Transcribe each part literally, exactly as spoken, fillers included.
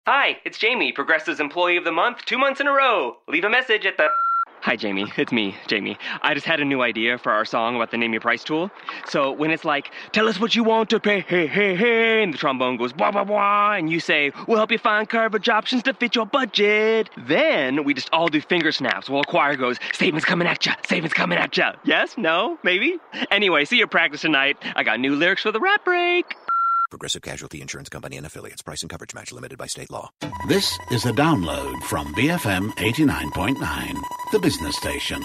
Hi, it's Jamie, Progressive's Employee of the Month, two months in a row. Leave a message at the... Hi, Jamie. It's me, Jamie. I just had a new idea for our song about the Name Your Price tool. So when it's like, tell us what you want to pay, hey, hey, hey, and the trombone goes, blah, blah, blah, and you say, we'll help you find coverage options to fit your budget. Then we just all do finger snaps while a choir goes, savings coming at ya, savings coming at ya. Yes? No? Maybe? Anyway, see you at practice tonight. I got new lyrics for the rap break. Progressive Casualty Insurance Company and Affiliates. Price and coverage match limited by state law. This is a download from B F M eighty-nine point nine, the business station.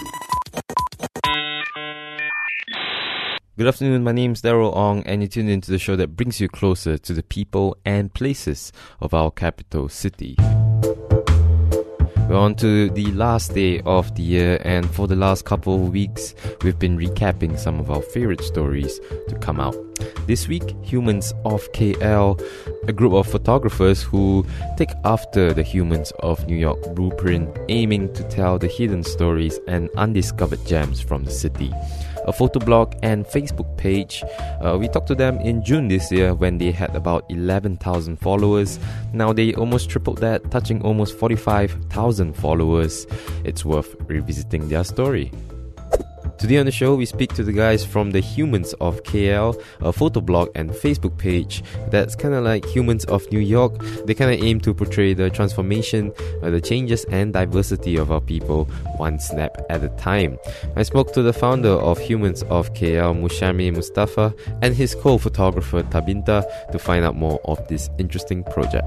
Good afternoon, my name is Daryl Ong, and you tune into the show that brings you closer to the people and places of our capital city. We're on to the last day of the year, and for the last couple of weeks, we've been recapping some of our favorite stories to come out. This week, Humans of K L, a group of photographers who take after the Humans of New York blueprint, aiming to tell the hidden stories and undiscovered gems from the city. A photo blog and Facebook page. Uh, we talked to them in June this year when they had about eleven thousand followers. Now they almost tripled that, touching almost forty-five thousand followers. It's worth revisiting their story. Today on the show, we speak to the guys from the Humans of K L, a photo blog and Facebook page that's kind of like Humans of New York. They kind of aim to portray the transformation, uh, the changes and diversity of our people, one snap at a time. I spoke to the founder of Humans of K L, Mushami Mustafa, and his co-photographer Tabinta to find out more of this interesting project.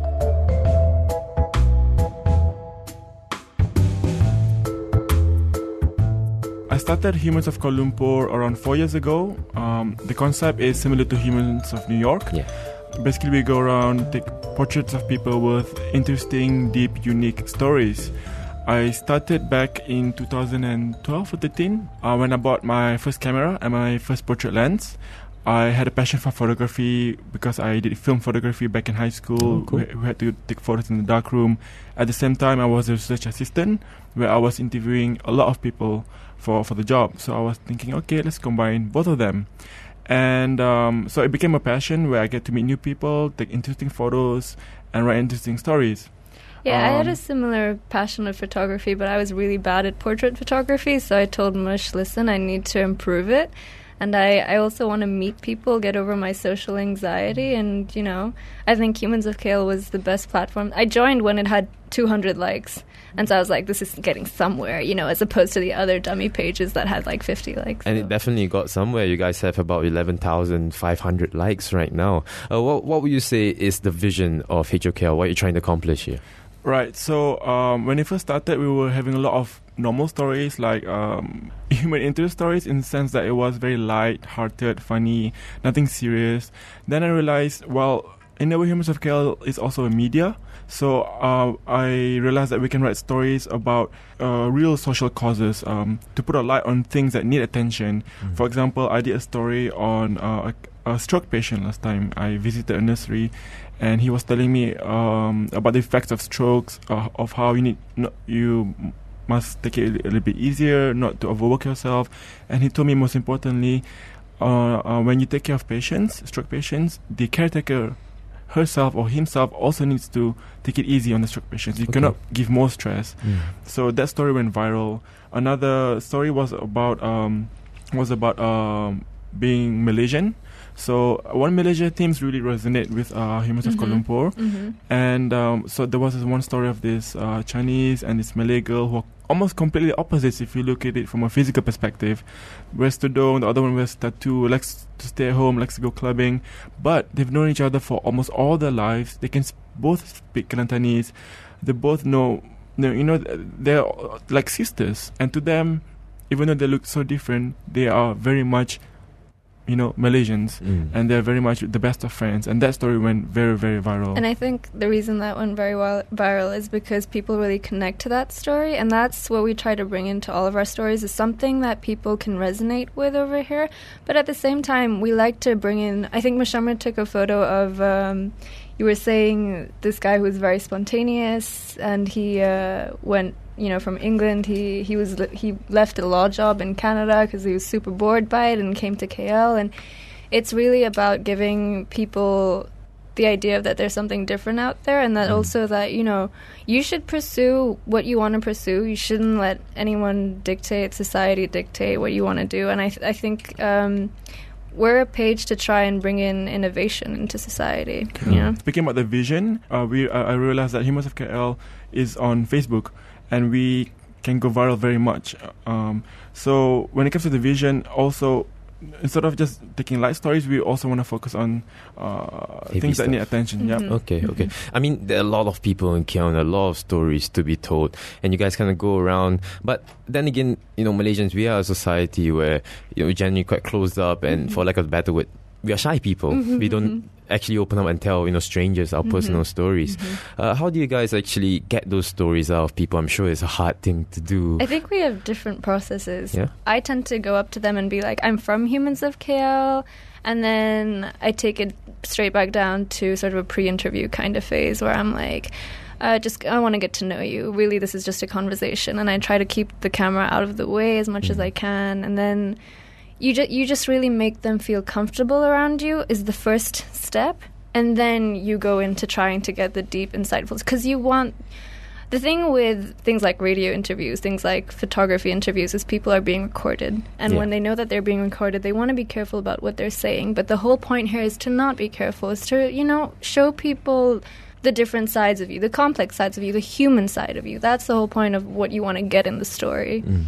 I started Humans of Kuala Lumpur around four years ago. Um, the concept is similar to Humans of New York. Yeah. Basically, we go around, take portraits of people with interesting, deep, unique stories. I started back in two thousand twelve or thirteen uh, when I bought my first camera and my first portrait lens. I had a passion for photography because I did film photography back in high school. Oh, cool. we, we had to take photos in the dark room. At the same time, I was a research assistant where I was interviewing a lot of people for, for the job. So I was thinking, okay, let's combine both of them. And um, so it became a passion where I get to meet new people, take interesting photos, and write interesting stories. Yeah, um, I had Um, a similar passion of photography, but I was really bad at portrait photography, so I told Mush, listen, I need to improve it. And I, I also want to meet people, get over my social anxiety, and, you know, I think Humans of K L was the best platform. I joined when it had two hundred likes, and so I was like, this is getting somewhere, you know, as opposed to the other dummy pages that had like fifty likes. And so. it definitely got somewhere. You guys have about eleven thousand five hundred likes right now. Uh, what, what would you say is the vision of H O K L? What are you trying to accomplish here? Right, so um, when it first started, we were having a lot of normal stories, like um, human interest stories, in the sense that it was very light-hearted, funny, nothing serious. Then I realized, well, in a way, Humans of K L is also a media. So uh, I realized that we can write stories about uh, real social causes, um, to put a light on things that need attention. Mm. For example, I did a story on uh, a, a stroke patient last time. I visited a nursery, and he was telling me um, about the effects of strokes, uh, of how you need no, you must take it a little bit easier, not to overwork yourself. And he told me, most importantly, uh, uh, when you take care of patients, stroke patients, the caretaker herself or himself also needs to take it easy on the stroke patients. You Okay. cannot give more stress. Mm. So that story went viral. Another story was about um, was about um, being Malaysian. So one Malaysia themes really resonate with uh, Humans of Kuala Lumpur. Mm-hmm. And um, so there was this one story of this uh, Chinese and this Malay girl who are almost completely opposites if you look at it from a physical perspective. Wears tudung, the other one wears tattoo, likes to stay at home, likes to go clubbing. But they've known each other for almost all their lives. They can sp- both speak Kelantanese. They both know, you know, they're like sisters. And to them, even though they look so different, they are very much, you know, Malaysians, Mm. and they're very much the best of friends. And that story went very, very viral. And I think the reason that went very well, viral is because people really connect to that story, and that's what we try to bring into all of our stories, is something that people can resonate with over here. But at the same time, we like to bring in, I think Mashamra took a photo of, um, you were saying this guy who was very spontaneous, and he uh, went, you know, from England. He he was he left a law job in Canada because he was super bored by it and came to K L. And it's really about giving people the idea that there's something different out there, and that Mm. also that, you know, you should pursue what you want to pursue. You shouldn't let anyone dictate, society dictate what you want to do. And I, th- I think um, we're a page to try and bring in innovation into society. You know? Speaking about the vision, uh, we uh, I realized that Humans of K L is on Facebook, and we can go viral very much. Um, so when it comes to the vision, also, instead of just taking light stories, we also want to focus on uh, Heavy things that stuff. need attention. Mhm. Yeah. Okay, okay. I mean, there are a lot of people in K L and a lot of stories to be told, and you guys kind of go around. But then again, you know, Malaysians, we are a society where, you know, we're generally quite closed up, and Mhm. for lack of a better word, we are shy people. Mhm, We don't mhm. actually open up and tell, you know, strangers our Mhm. personal stories. Mhm. Uh, how do you guys actually get those stories out of people? I'm sure it's a hard thing to do. I think we have different processes. Yeah? I tend to go up to them and be like, I'm from Humans of K L, and then I take it straight back down to sort of a pre-interview kind of phase where I'm like, uh, just I want to get to know you. Really, this is just a conversation, and I try to keep the camera out of the way as much as Mhm. I can, and then you just you just really make them feel comfortable around you is the first step, and then you go into trying to get the deep, insightful, because you want. The thing with things like radio interviews, things like photography interviews, is people are being recorded. And Yeah. when they know that they're being recorded, they want to be careful about what they're saying. But the whole point here is to not be careful, is to, you know, show people the different sides of you, the complex sides of you, the human side of you. That's the whole point of what you want to get in the story. Mm.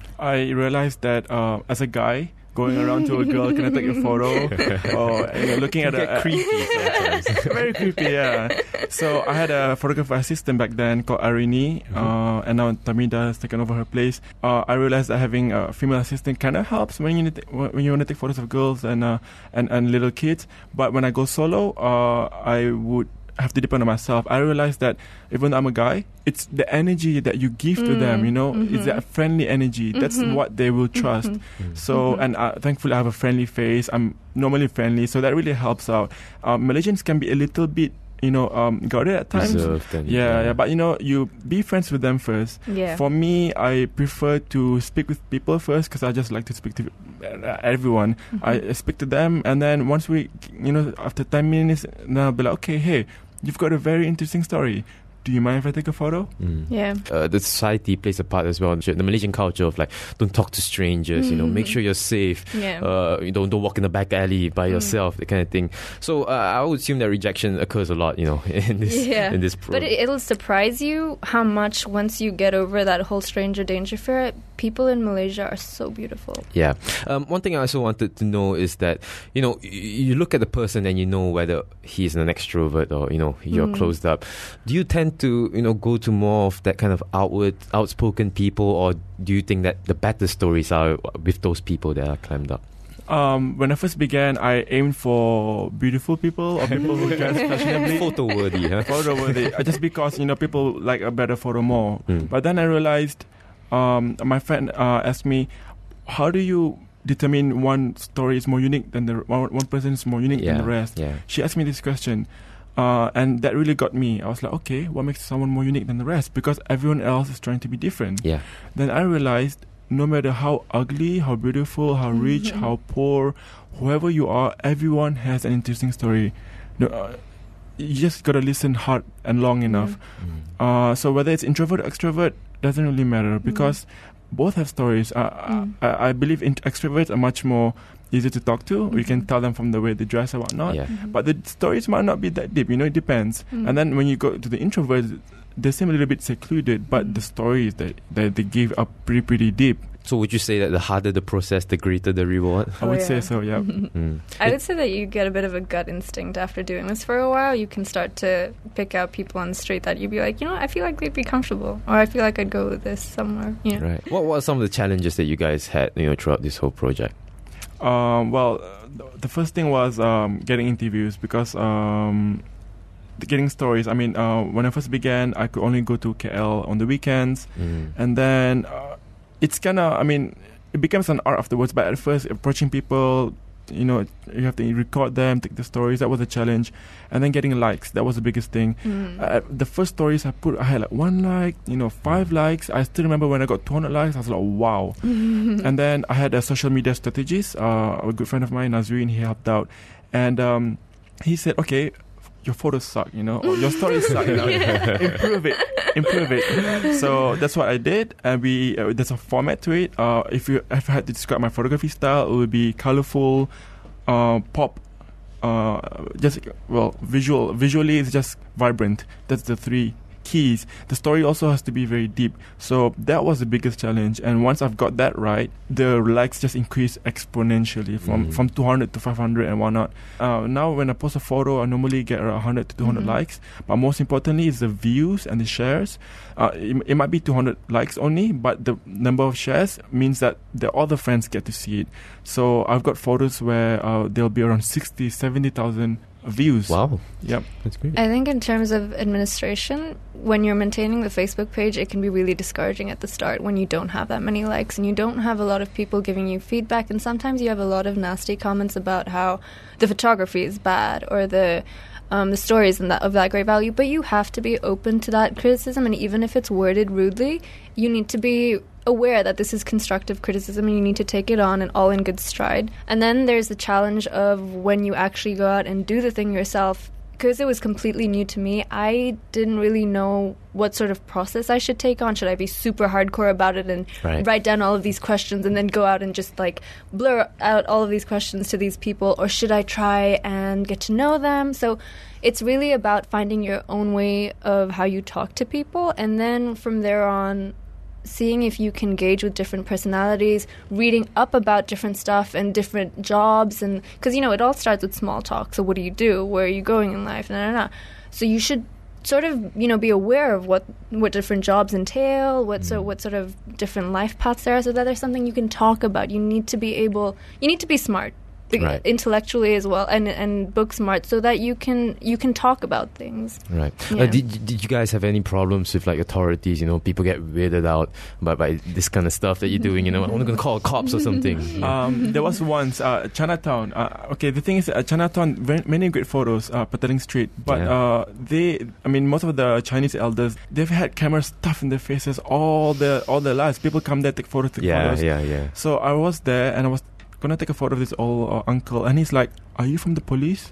I realized that uh, as a guy, going around to a girl, can I take a photo? Or, you know, looking at a, a creepy sometimes. very creepy, yeah. So I had a photographer assistant back then called Arini, Mm-hmm. uh, and now Tamida has taken over her place. Uh, I realized that having a female assistant kind of helps when you need to, when you want to take photos of girls and uh, and and little kids. But when I go solo, uh, I would have to depend on myself. I realized that even though I'm a guy, it's the energy that you give to Mm, them, you know, mhm. it's that friendly energy. That's Mhm. what they will trust. Mhm. Mm. So, Mhm. and uh, thankfully I have a friendly face. I'm normally friendly, so that really helps out. Um, Malaysians can be a little bit, you know, um, guarded at times. Reserved and- Yeah, yeah, but you know, you be friends with them first. Yeah. For me, I prefer to speak with people first because I just like to speak to uh, everyone. Mhm. I speak to them, and then once we, you know, after ten minutes, then I'll be like, okay, hey, you've got a very interesting story. Do you mind if I take a photo? Mm. Yeah. Uh, the society plays a part as well. The Malaysian culture of like, don't talk to strangers, you know, make sure you're safe. Yeah. Uh, you don't don't walk in the back alley by Mm. yourself, that kind of thing. So uh, I would assume that rejection occurs a lot, you know, in this Yeah. in this. Pro- But it, it'll surprise you how much, once you get over that whole stranger danger fear, people in Malaysia are so beautiful. Yeah. Um, one thing I also wanted to know is that, you know, y- you look at the person and you know whether he's an extrovert or, you know, you're Mm. closed up. Do you tend to, you know, go to more of that kind of outward, outspoken people, or do you think that the better stories are with those people that are climbed up? Um, when I first began, I aimed for beautiful people or people who dress fashionably. Photo worthy, huh? Photo worthy. Uh, Just because, you know, people like a better photo more. Mm. But then I realized, um, my friend uh, asked me, how do you determine one story is more unique than the one, one person is more unique Yeah. than the rest? Yeah. She asked me this question, uh, and that really got me. I was like, okay, what makes someone more unique than the rest? Because everyone else is trying to be different. Yeah. Then I realized, no matter how ugly, how beautiful, how rich, Mhm. how poor, whoever you are, everyone has an interesting story. No, uh, you just gotta listen hard and long enough. Mm. Uh, so whether it's introvert or extrovert doesn't really matter because both have stories. Uh, Mm. I, I believe in extroverts are much more easy to talk to. You can Mhm. tell them from the way they dress and whatnot. Yeah. Mhm. But the stories might not be that deep. You know, it depends. Mm. And then when you go to the introverts, they seem a little bit secluded, but Mm. the stories that, that they give are pretty pretty deep. So would you say that the harder the process, the greater the reward? I Oh, would yeah. say so. Yeah. Mm. I would say that you get a bit of a gut instinct after doing this for a while. You can start to pick out people on the street that you'd be like, you know, I feel like they'd be comfortable, or I feel like I'd go with this somewhere. Yeah. Right. What were some of the challenges that you guys had, you know, throughout this whole project? Um, well, uh, th- the first thing was um, getting interviews because um, the getting stories. I mean, uh, when I first began, I could only go to K L on the weekends, Mm. and then uh, it's kind of. I mean, it becomes an art afterwards. But at first, approaching people, you know, you have to record them, take the stories. That was a challenge, and then getting likes. That was the biggest thing. Mm. Uh, the first stories I put, I had like one like, you know, five likes. I still remember when I got two hundred likes. I was like, wow. And then I had a social media strategist. Uh, a good friend of mine, Nazreen, he helped out, and um, he said, okay, your photos suck, you know, or your stories suck, you know, improve it, improve it. So that's what I did. And we uh, there's a format to it. Uh, if you if I had to describe my photography style, it would be colorful, uh, pop, uh, just well visual. Visually, it's just vibrant. That's the three keys. The story also has to be very deep. So that was the biggest challenge. And once I've got that right, the likes just increase exponentially from, mm. from two hundred to five hundred and whatnot. Uh, now when I post a photo, I normally get around one hundred to two hundred mm-hmm. likes. But most importantly is the views and the shares. Uh, it, it might be two hundred likes only, but the number of shares means that the other friends get to see it. So I've got photos where uh, there'll be around sixty, seventy thousand views. Wow. Yep. That's great. I think in terms of administration, when you're maintaining the Facebook page, it can be really discouraging at the start when you don't have that many likes and you don't have a lot of people giving you feedback, and sometimes you have a lot of nasty comments about how the photography is bad or the um, the story isn't that of that great value. But you have to be open to that criticism, and even if it's worded rudely, you need to be aware that this is constructive criticism and you need to take it on and all in good stride. And then there's the challenge of when you actually go out and do the thing yourself. Because it was completely new to me, I didn't really know what sort of process I should take on. Should I be super hardcore about it and right. write down all of these questions and then go out and just like blur out all of these questions to these people? Or should I try and get to know them? So it's really about finding your own way of how you talk to people. And then from there on, seeing if you can gauge with different personalities, reading up about different stuff and different jobs, and because you know it all starts with small talk. So what do you do? Where are you going in life? Nah, nah, nah. So you should sort of you know be aware of what what different jobs entail, what mm. so what sort of different life paths there are, so that there's something you can talk about. You need to be able, you need to be smart. Right. Intellectually as well, and and book smart, so that you can you can talk about things. Right. Yeah. Uh, did did you guys have any problems with like authorities? You know, people get weirded out by, by this kind of stuff that you're doing. You know, I'm going to call cops or something. Um, there was once uh, Chinatown. Uh, okay, the thing is, uh, Chinatown, very, many great photos, uh, Petaling Street, but Yeah. uh, they, I mean, most of the Chinese elders, they've had cameras stuffed in their faces all their all their lives. People come there, take photos, take Yeah, photos. yeah, yeah. So I was there and I was gonna take a photo of this old uh, uncle, and he's like, "Are you from the police?"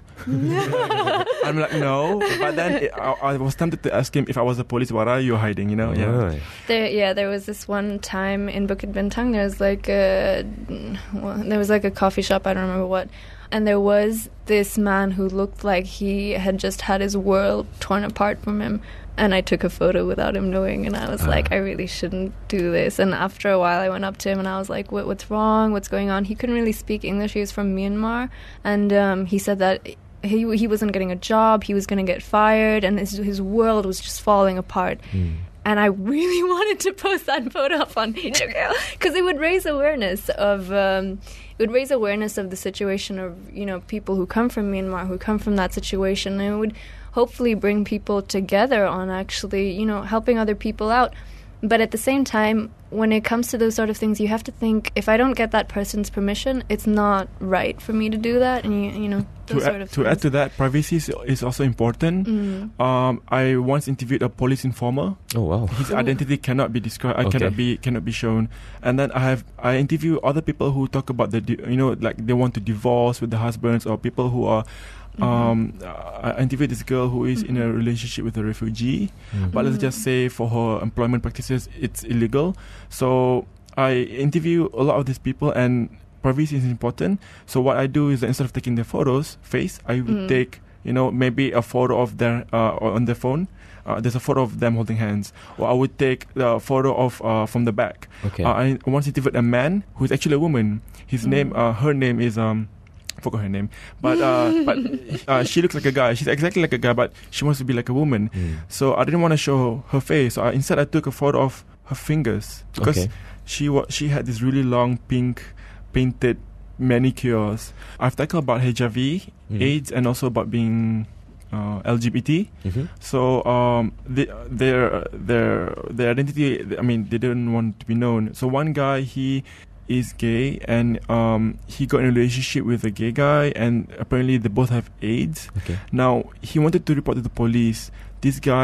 I'm like, "No," but then it, I, I was tempted to ask him if I was the police. What are you hiding? You know? Yeah. Right. There, yeah, there was this one time in Bukit Bintang. There was like a, well, there was like a coffee shop. I don't remember what, and there was this man who looked like he had just had his world torn apart from him. And I took a photo without him knowing, and I was uh. like, I really shouldn't do this. And after a while, I went up to him, and I was like, what, what's wrong? What's going on? He couldn't really speak English. He was from Myanmar, and um, he said that he he wasn't getting a job. He was going to get fired, and his, his world was just falling apart. Mm. And I really wanted to post that photo up on Pagegirl because it would raise awareness of um, it would raise awareness of the situation of you know people who come from Myanmar, who come from that situation, and it would hopefully bring people together on actually, you know, helping other people out. But at the same time, when it comes to those sort of things, you have to think, if I don't get that person's permission, it's not right for me to do that. And, you, you know, those to sort add, of To things. add to that, privacy is, is also important. Mm. Um, I once interviewed a police informer. Oh, wow. His Ooh. identity cannot be described. I Okay. cannot be cannot be shown. And then I have I interview other people who talk about the di- you know like they want to divorce with the husbands, or people who are. Mm-hmm. Um, I interviewed this girl who is mm-hmm. in a relationship with a refugee, Mm. but let's just say for her employment practices, it's illegal. So I interview a lot of these people, and privacy is important. So what I do is that instead of taking their photos face, I would Mm. take you know maybe a photo of their uh, on their phone. Uh, there's a photo of them holding hands, or I would take the photo of uh, from the back. Okay. Uh, I once interviewed a man who is actually a woman. His Mm. name, uh, her name is um. forgot her name, but uh, but uh, she looks like a guy. She's exactly like a guy, but she wants to be like a woman. Mm. So I didn't want to show her face. So I, instead, I took a photo of her fingers because Okay. she wa- she had this really long pink painted manicures. I've talked about H I V, Mm. AIDS, and also about being uh, L G B T. Mm-hmm. So um, the, their their their identity. I mean, they didn't want to be known. So one guy, he is gay, and um, he got in a relationship with a gay guy, and apparently they both have AIDS. Okay. Now he wanted to report to the police. This guy is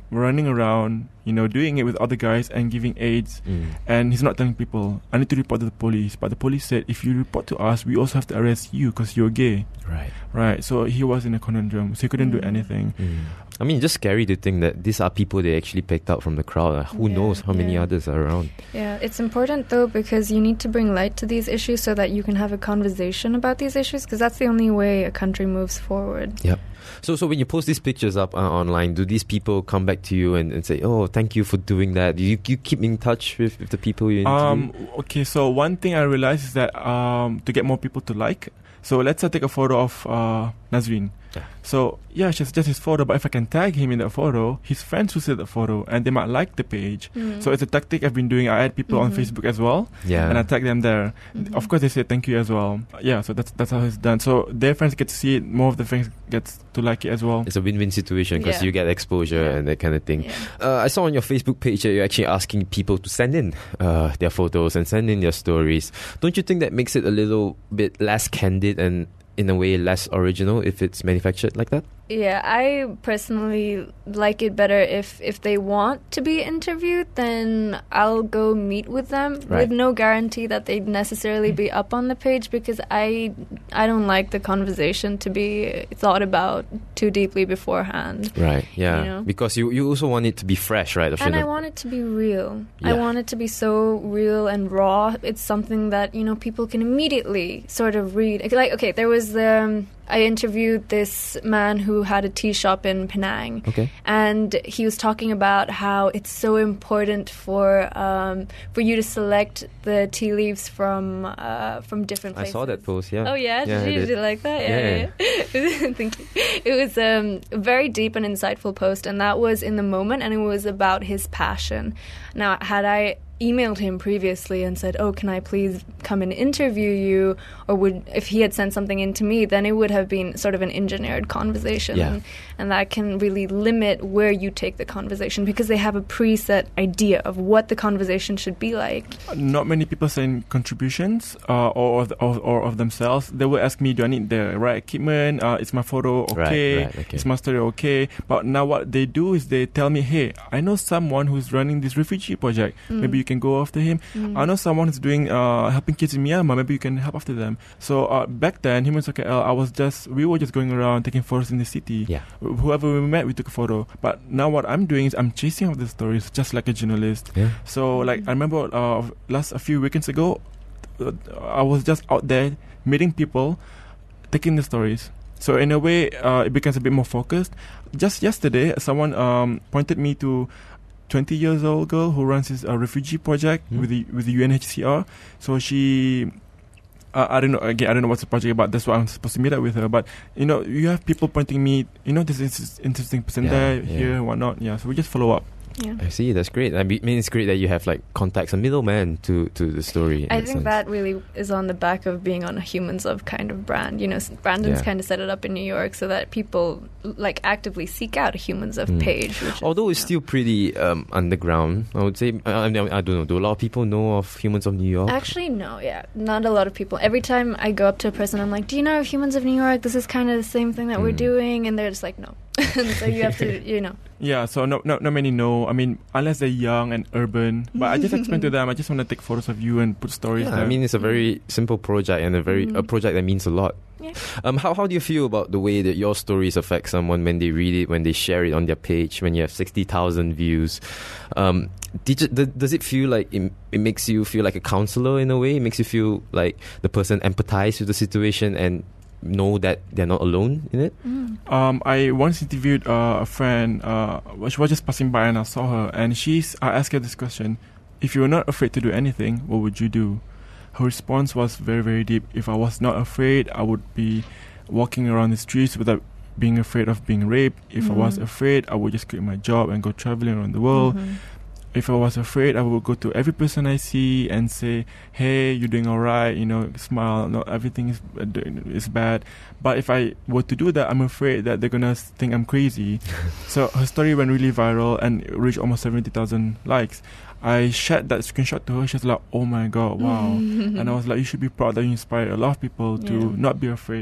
running around, you know, doing it with other guys and giving aids. Mm. And he's not telling people, I need to report to the police. But the police said, if you report to us, we also have to arrest you because you're gay. Right. Right. So he was in a conundrum. So he couldn't do anything. Mm. I mean, it's just scary to think that these are people they actually picked out from the crowd. Uh, who Yeah, knows how many yeah. others are around? Yeah, it's important though because you need to bring light to these issues so that you can have a conversation about these issues because that's the only way a country moves forward. Yep. So, so when you post these pictures up uh, online, do these people come back to you and, and say, "Oh, thank you for doing that"? Do you you keep in touch with, with the people you interview? Um, okay, so one thing I realized is that um, to get more people to like, so let's say take a photo of uh, Nazreen. Yeah. So yeah, it's just his photo, but if I can tag him in that photo, his friends will see that photo and they might like the page. Mm. So it's a tactic I've been doing. I add people on Mhm. Facebook as well, Yeah. and I tag them there. Mhm. Of course, they say thank you as well. Yeah, so that's that's how it's done. So their friends get to see it. More of the friends gets to like it as well. It's a win-win situation because Yeah. you get exposure Yeah. and that kind of thing. Yeah. Uh, I saw on your Facebook page that you're actually asking people to send in uh, their photos and send in their stories. Don't you think that makes it a little bit less candid and in a way less original if it's manufactured like that? Yeah, I personally like it better if if they want to be interviewed, then I'll go meet with them Right. with no guarantee that they'd necessarily be up on the page because I I don't like the conversation to be thought about too deeply beforehand. Right, yeah. You know? Because you, you also want it to be fresh, right? And I want it to be real. I Yeah. want it to be so real and raw. It's something that, you know, people can immediately sort of read. Like, okay, there was the... Um, I interviewed this man who had a tea shop in Penang. Okay. And he was talking about how it's so important for um, for you to select the tea leaves from uh, from different I places. saw that post, yeah. Oh yeah, Yeah, I did you, did. did you like that? Yeah, Yeah, yeah. Thank you. It was um, a very deep and insightful post, and that was in the moment, and it was about his passion. Now, had I emailed him previously and said, "Oh, can I please come and interview you?" or would if he had sent something in to me, then it would have been sort of an engineered conversation, Yeah. and, and that can really limit where you take the conversation because they have a preset idea of what the conversation should be like. Not many people send contributions uh, or, of the, or or of themselves. They will ask me, "Do I need the right equipment? Uh, is my photo okay? Right, right, okay. Is my story okay?" But now what they do is they tell me, "Hey, I know someone who's running this refugee project. Mm. Maybe you can go after him. I know someone who's doing uh, helping kids in Myanmar. Maybe you can help after them." So uh, back then, Humans of K L, I was just we were just going around taking photos in the city. Yeah. Wh- Whoever we met, we took a photo. But now what I'm doing is I'm chasing after the stories, just like a journalist. Yeah. So like I remember uh, last a few weekends ago, uh, I was just out there meeting people, taking the stories. So in a way, uh, it becomes a bit more focused. Just yesterday, someone um, pointed me to twenty years old girl who runs this uh, refugee project Hmm. with the with the U N H C R. So she. Uh, I don't know. Again, I don't know what's the project about. That's why I'm supposed to meet up with her. But you know, you have people pointing me. You know, this is interesting person Yeah, there, yeah. here, and whatnot. Yeah. So we just follow up. Yeah. I see, that's great. I mean, it's great that you have like contacts, a middleman to, to the story. in I that think sense. that really is on the back of being on a Humans of kind of brand. You know, s- Brandon's Yeah. kind of set it up in New York so that people like actively seek out a Humans of Mm. page. Which is, Although it's you know, still pretty um, underground, I would say. I, I, I don't know. Do a lot of people know of Humans of New York? Actually, no, yeah, not a lot of people. Every time I go up to a person, I'm like, "Do you know of Humans of New York? This is kind of the same thing that we're Mm. doing," and they're just like, "No." And so you have to, you know. Yeah, so not, not not many know. I mean, unless they're young and urban. But I just explained to them, I just want to take photos of you and put stories Yeah, there. I mean, it's a very simple project and a very a Mm. project that means a lot. Yeah. Um, how how do you feel about the way that your stories affect someone when they read it, when they share it on their page, when you have sixty thousand views? Um, did you, th- does it feel like it, it makes you feel like a counselor in a way? It makes you feel like the person empathize with the situation and know that they're not alone in it? Um, I once interviewed uh, a friend. Uh, she was just passing by, and I saw her. And she's. I asked her this question: if you were not afraid to do anything, what would you do? Her response was very, very deep. If I was not afraid, I would be walking around the streets without being afraid of being raped. If I was Mhm. afraid, I would just quit my job and go traveling around the world. Mhm. If I was afraid, I would go to every person I see and say, "Hey, you're doing all right," you know, smile. Not everything is uh, d- is bad. But if I were to do that, I'm afraid that they're gonna s- think I'm crazy. So her story went really viral and it reached almost seventy thousand likes. I shared that screenshot to her. She's like, "Oh my god, wow!" And I was like, "You should be proud that you inspired a lot of people to Yeah. not be afraid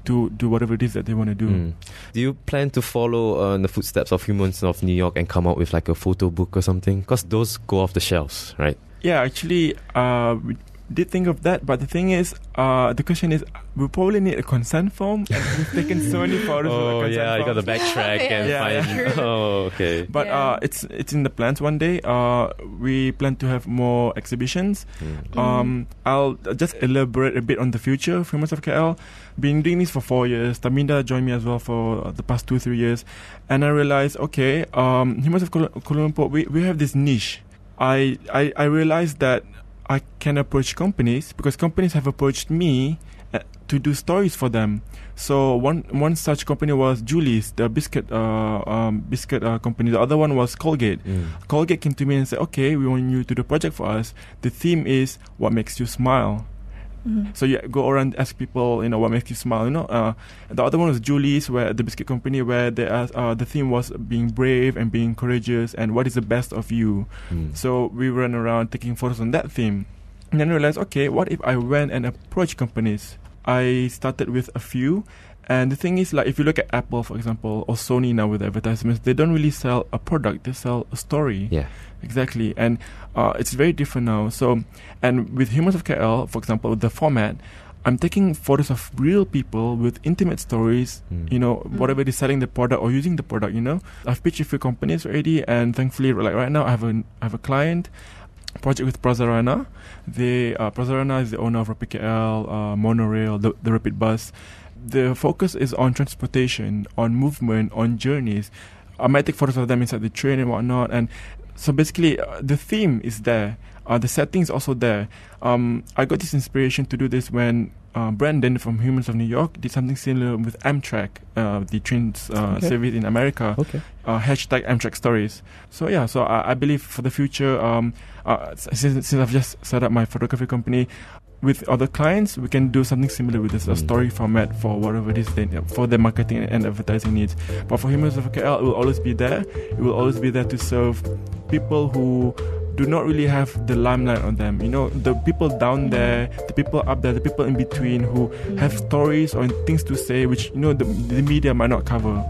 to do whatever it is that they want to do. Mm. Do you plan to follow uh, in the footsteps of Humans of New York and come out with like a photo book or something? Because those go off the shelves, right? Yeah, actually, uh, we did think of that, but the thing is, uh, the question is, we probably need a consent form, and we've taken so many photos. Oh with a yeah, you got to backtrack and Yeah, find. yeah. Oh okay. But Yeah. uh, it's it's in the plans one day. Uh, we plan to have more exhibitions. Mm. Um, I'll just elaborate a bit on the future of Humans of K L. Been doing this for four years. Taminda joined me as well for the past two, three years. And I realized, okay, um, Humans of Kuala Kuala Lumpur, we, we have this niche. I, I, I realized that I can approach companies because companies have approached me uh, to do stories for them. So one one such company was Julie's, the biscuit uh, um, biscuit uh, company. The other one was Colgate. Mm. Colgate came to me and said, okay, we want you to do a project for us. The theme is what makes you smile. Mhm. So you go around ask people, you know, what makes you smile. You know, uh, the other one was Julie's, where the biscuit company, where they asked, uh, the theme was being brave and being courageous and what is the best of you. Mm. So we ran around taking photos on that theme, and then realized, okay, what if I went and approached companies? I started with a few, and the thing is, like, if you look at Apple, for example, or Sony now with advertisements, they don't really sell a product; they sell a story. Yeah. Exactly, and uh, it's very different now. So, and with Humans of K L, for example, the format, I'm taking photos of real people with intimate stories. Mm. You know, whatever they're selling the product or using the product. You know, I've pitched a few companies already, and thankfully, like right now, I have a I have a client project with Prazarana. They uh, Prazarana is the owner of Rapid K L, uh, Monorail, the, the Rapid Bus. The focus is on transportation, on movement, on journeys. I might take photos of them inside the train and whatnot. And so basically, uh, the theme is there. Uh, the setting is also there. Um, I got this inspiration to do this when uh, Brandon from Humans of New York did something similar with Amtrak, uh, the trains uh, Okay. service in America. Okay. Uh, hashtag Amtrak Stories. So yeah, so I, I believe for the future, um, uh, since, since I've just set up my photography company, with other clients, we can do something similar with this, a Mm. story format for whatever it is they, for their marketing and advertising needs. But for Humans of K L, it will always be there. It will always be there to serve people who do not really have the limelight on them. You know, the people down there, the people up there, the people in between who have stories or things to say, which, you know, the, the media might not cover.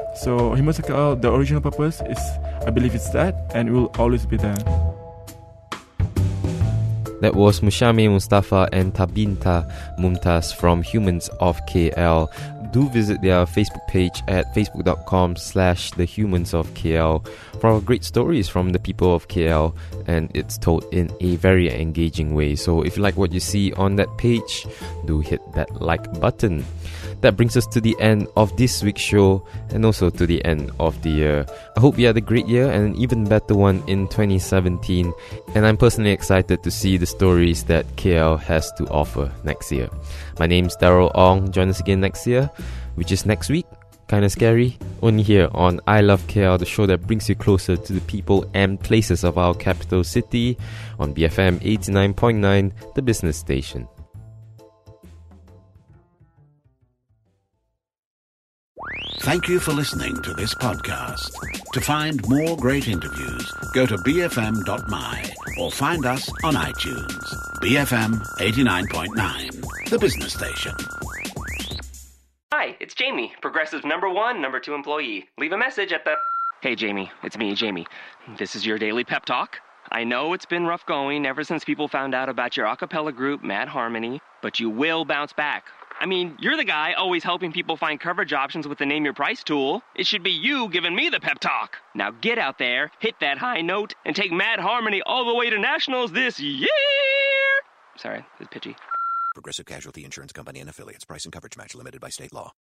So Humans of K L, the original purpose is, I believe it's that, and it will always be there. That was Mushami Mustafa and Tabinta Mumtaz from Humans of K L. Do visit their Facebook page at facebook.com slash the Humans of K L for great stories from the people of K L, and it's told in a very engaging way. So if you like what you see on that page, do hit that like button. That brings us to the end of this week's show and also to the end of the year. I hope you had a great year and an even better one in twenty seventeen. And I'm personally excited to see the stories that K L has to offer next year. My name's Daryl Ong. Join us again next year, which is next week. Kinda scary. Only here on I Love K L, the show that brings you closer to the people and places of our capital city on B F M eighty-nine point nine, the business station. Thank you for listening to this podcast. To find more great interviews, go to b f m dot m y or find us on iTunes. B F M eighty-nine point nine, the business station. Hi, it's Jamie, Progressive's number one, number two employee. Leave a message at the... Hey, Jamie, it's me, Jamie. This is your daily pep talk. I know it's been rough going ever since people found out about your a cappella group, Mad Harmony, but you will bounce back. I mean, you're the guy always helping people find coverage options with the Name Your Price tool. It should be you giving me the pep talk. Now get out there, hit that high note, and take Mad Harmony all the way to nationals this year! Sorry, it's pitchy. Progressive Casualty Insurance Company and Affiliates. Price and coverage match limited by state law.